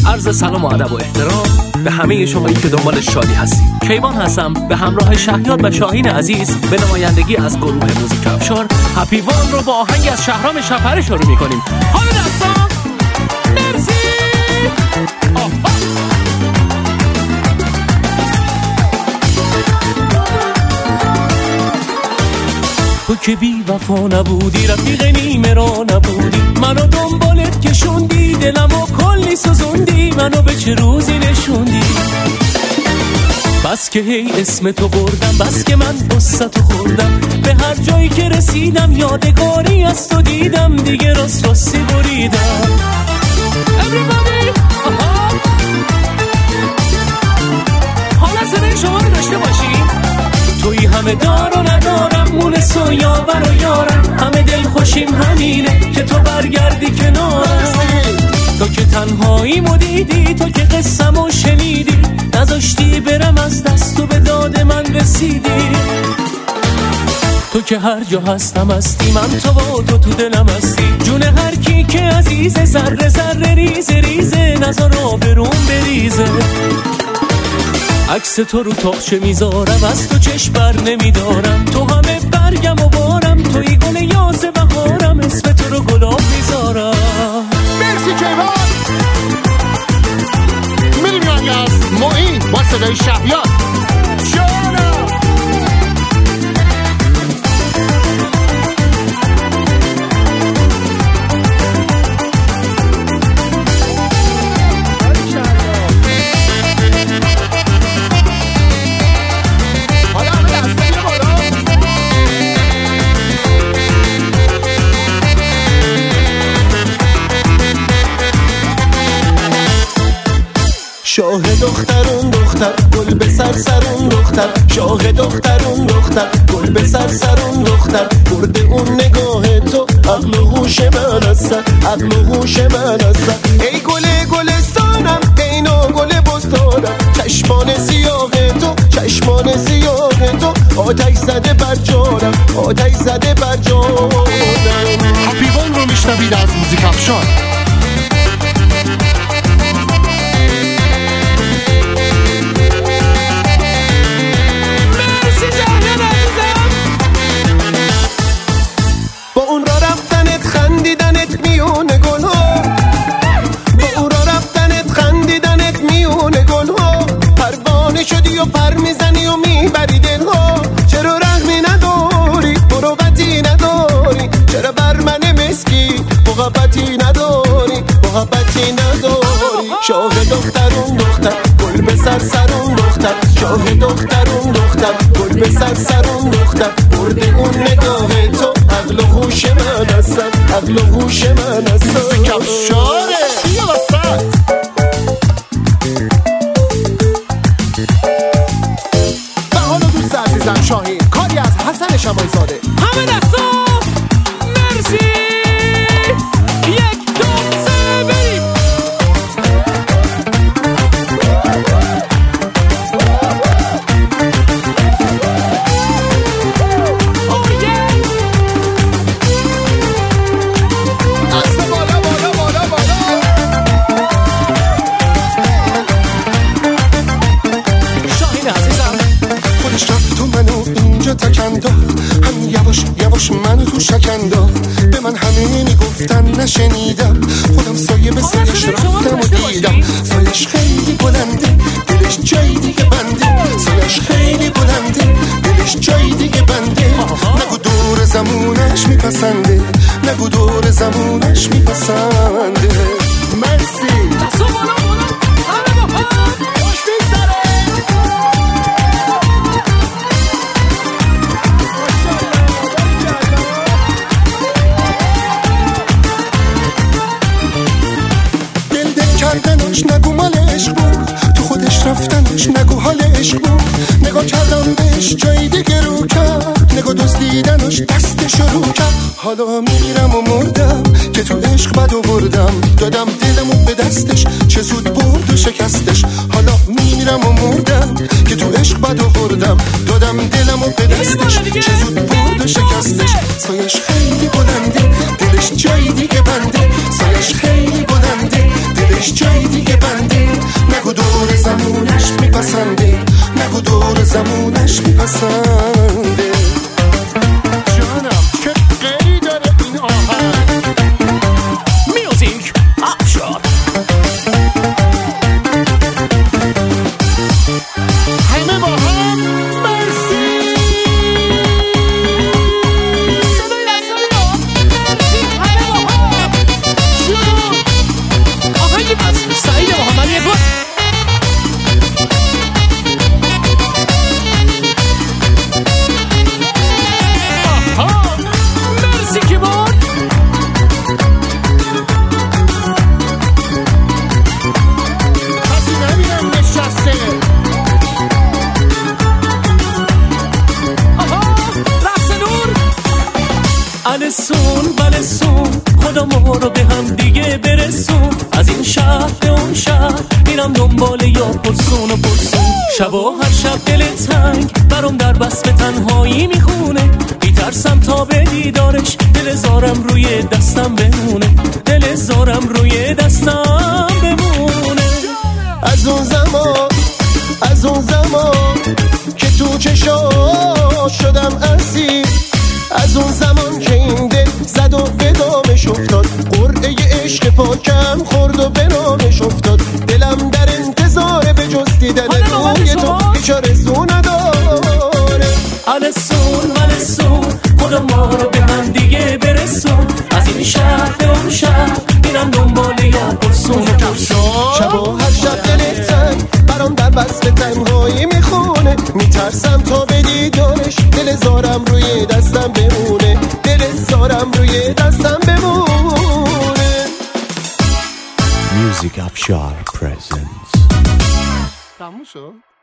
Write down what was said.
عرض سلام و ادب و احترام به همه شمایی که دنبال شادی هستید. کیوان هستم به همراه شهیاد و شاهین عزیز به نمایندگی از گروه موزیک افشار هپی وان رو با آهنگ از شهرام شفره شروع می‌کنیم. حالا دستان مرسی. تو که بی وفا نبودی، رفیق نیمه را نبودی، منو دنبالت کشوندی، دلمو کلی سوزوندی، منو به چه روزی نشوندی. بس که هی اسم تو بردم، بس که من قصتو خوردم، به هر جایی که رسیدم یادگاری از تو دیدم، دیگه راستی بریدم. Everybody حالا صدای شما رو داشته باشیم. توی همه دار و ندارم، مونس و یاور و یارم، همه دل خوشیم همینه که تو برگردی کنارم. تو که تنهاییمو دیدی، تو که قصه‌مو شنیدی، نذاشتی برم از دست و به داد من رسیدی. تو که هر جا هستم هستی، من تو با تو دلم هستی، جون هر کی که عزیزه، ذره ذره ریزه ریزه، نذار آبروم بریزه. عکس تو رو تاقچه میذارم، از تو چشم بر نمیدارم، تو همه برگم و بارم، توی گل یاس بهارم، اسم تو رو گلاب میذارم. مرسی کیوان. میریم یعنی از معین با صدای شهیاد. شاه دخترون دختر، گل به سرسرون دختر، شاه دخترون دختر، گل به سرسرون دختر، برده اون نگاه تو عقل و هوش من هستن، عقل و هوش من هستن. ای گل گلستانم، ای نو گل بستانم، چشمان سیاه تو، چشمان سیاه تو، آتش زده بر جانم، آتش زده بر جانم. هپی وان رو میشنوید از موزیک افشار. شدی و پر میزنی و میبری دلها، چرا رحمی نداری، مروتی نداری، چرا بر من مسکی محبتی نداری، محبتی نداری. شاه دخترون دختر، گل به سرسرون دختر، شاه دخترون دختر، گل به سرسرون دختر، برده اون نگاه تو عقل و هوش من هستن، عقل و هوش من هستن. موزیک افشاره بیا وسط. شاهین کاری از حسن شماعی زاده. همه دستا مرسی. 1 2 3 بریم. دست بالا بالا بالا بالا. شاهین عزیزم خودش رفت و منو اینجا تکنداخت، هم یواش یواش منو تو شکنداخت، به من همه میگفتن نشنیدم، خودم سایه به سرش رفتم و دیدم، سایش خیلی بلنده، دلش جای دیگه بنده، سایش خیلی بلنده، دلش جای دیگه بنده. نگو دور زمونش میپسنده، نگو دور زمونش میپسنده. مرسی. کردنش نگو مال عشق بود، تو خودش رفتنش نگو حال عشق بود، نگاه کردم بهش جای دیگه رو کرد، نگاه دزدیدنش دستش رو کرد. حالا میرم و مردم که تو عشق بد آوردم، دادم دلمو به دستش چه زود برد و شکستش. حالا میرم و مردم که تو عشق بد آوردم، دادم دلمو به دستش چه زود برد و شکستش. سایش خیلی بلنده، دلش جای دیگه بنده، سایش خیلی بلنده، دلش جای دیگه بنده. خونش میپسنده. جانم چه غیری داره این آهنگ. میوزیک افشار. همه با هم مرسی. صدای لحظه رو مرسی همه با هم شروع. آهنگی از سعید محمدی بود. مرسی که بود. کسی نبینم نشسته. رقص نور. السون بلسون خدا ما رو به هم دیگه برسون. از این شهر به اون شهر میرم دنبال یا پرسون و پرسون. شب و هر شب دل تنگ برام در بس به تنهایی میخونه. میترسم تا به دیدارش دل زارم روی دستم بمونه. دل زارم روی دستم بمونه. از اون زمان که تو چشاش شدم اسیر. از اون زمان که این دل زد و به دامش افتاد. قرعه عشق پاکم خورد و به نامش افتاد. دلم در انتظار به جز دیدن روی تو هیچ آرزو نداره. السون خدا ما رو به هم دیگه برسون. از این شهر به اون شهر میرم دنبال یا پرسون و پرسون. شب و هر شب دل تنگ برام در بس به تنهایی میخونه. میترسم تا به دیدارش دل زارم روی دستم بمونه. دل زارم روی دستم بمونه. Music Afshar presents. تموم شد.